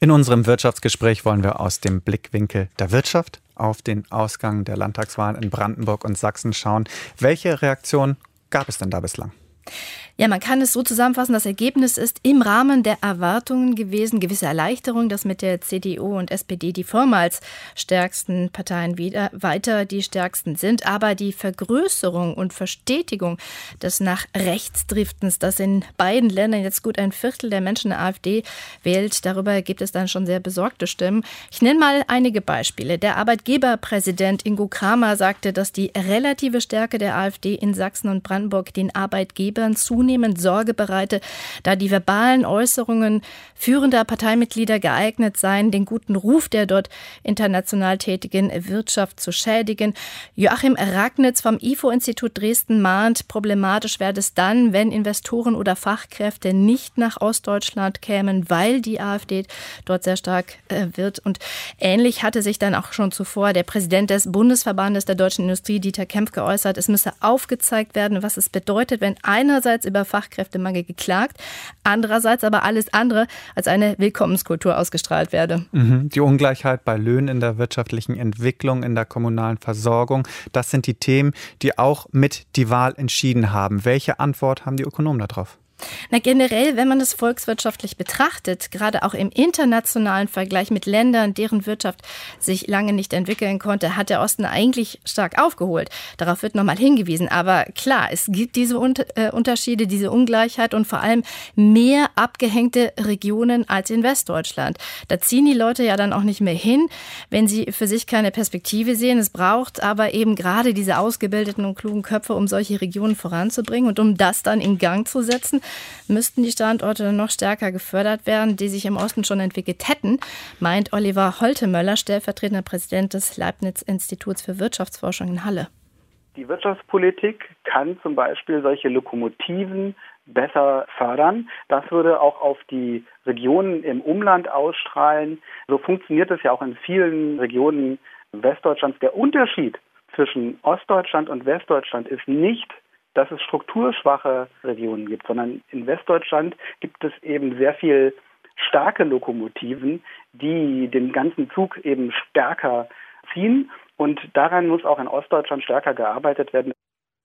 In unserem Wirtschaftsgespräch wollen wir aus dem Blickwinkel der Wirtschaft auf den Ausgang der Landtagswahlen in Brandenburg und Sachsen schauen. Welche Reaktion gab es denn da bislang? Ja, man kann es so zusammenfassen, das Ergebnis ist im Rahmen der Erwartungen gewesen, gewisse Erleichterung, dass mit der CDU und SPD die vormals stärksten Parteien weiter die stärksten sind. Aber die Vergrößerung und Verstetigung des nach rechts Driftens, das in beiden Ländern jetzt gut ein Viertel der Menschen der AfD wählt, darüber gibt es dann schon sehr besorgte Stimmen. Ich nenne mal einige Beispiele. Der Arbeitgeberpräsident Ingo Kramer sagte, dass die relative Stärke der AfD in Sachsen und Brandenburg den Arbeitgebern zunehmend Sorge bereite, da die verbalen Äußerungen führender Parteimitglieder geeignet seien, den guten Ruf der dort international tätigen Wirtschaft zu schädigen. Joachim Ragnitz vom IFO-Institut Dresden mahnt, problematisch werde es dann, wenn Investoren oder Fachkräfte nicht nach Ostdeutschland kämen, weil die AfD dort sehr stark wird. Und ähnlich hatte sich dann auch schon zuvor der Präsident des Bundesverbandes der deutschen Industrie, Dieter Kempf, geäußert. Es müsse aufgezeigt werden, was es bedeutet, wenn einerseits über Fachkräftemangel geklagt, andererseits aber alles andere als eine Willkommenskultur ausgestrahlt werde. Die Ungleichheit bei Löhnen in der wirtschaftlichen Entwicklung, in der kommunalen Versorgung, das sind die Themen, die auch mit die Wahl entschieden haben. Welche Antwort haben die Ökonomen darauf? Na, generell, wenn man das volkswirtschaftlich betrachtet, gerade auch im internationalen Vergleich mit Ländern, deren Wirtschaft sich lange nicht entwickeln konnte, hat der Osten eigentlich stark aufgeholt. Darauf wird nochmal hingewiesen. Aber klar, es gibt diese Unterschiede, diese Ungleichheit und vor allem mehr abgehängte Regionen als in Westdeutschland. Da ziehen die Leute ja dann auch nicht mehr hin, wenn sie für sich keine Perspektive sehen. Es braucht aber eben gerade diese ausgebildeten und klugen Köpfe, um solche Regionen voranzubringen und um das dann in Gang zu setzen, müssten die Standorte noch stärker gefördert werden, die sich im Osten schon entwickelt hätten, meint Oliver Holtemöller, stellvertretender Präsident des Leibniz-Instituts für Wirtschaftsforschung in Halle. Die Wirtschaftspolitik kann zum Beispiel solche Lokomotiven besser fördern. Das würde auch auf die Regionen im Umland ausstrahlen. So funktioniert es ja auch in vielen Regionen Westdeutschlands. Der Unterschied zwischen Ostdeutschland und Westdeutschland ist nicht, dass es strukturschwache Regionen gibt, sondern in Westdeutschland gibt es eben sehr viel starke Lokomotiven, die den ganzen Zug eben stärker ziehen. Und daran muss auch in Ostdeutschland stärker gearbeitet werden.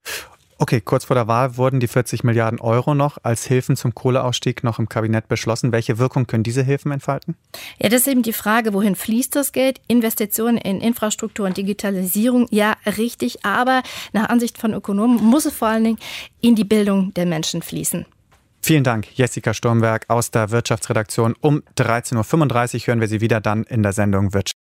Okay, kurz vor der Wahl wurden die 40 Milliarden Euro noch als Hilfen zum Kohleausstieg noch im Kabinett beschlossen. Welche Wirkung können diese Hilfen entfalten? Ja, das ist eben die Frage, wohin fließt das Geld? Investitionen in Infrastruktur und Digitalisierung, ja, richtig. Aber nach Ansicht von Ökonomen muss es vor allen Dingen in die Bildung der Menschen fließen. Vielen Dank, Jessica Sturmberg aus der Wirtschaftsredaktion. Um 13.35 Uhr hören wir Sie wieder dann in der Sendung Wirtschaft.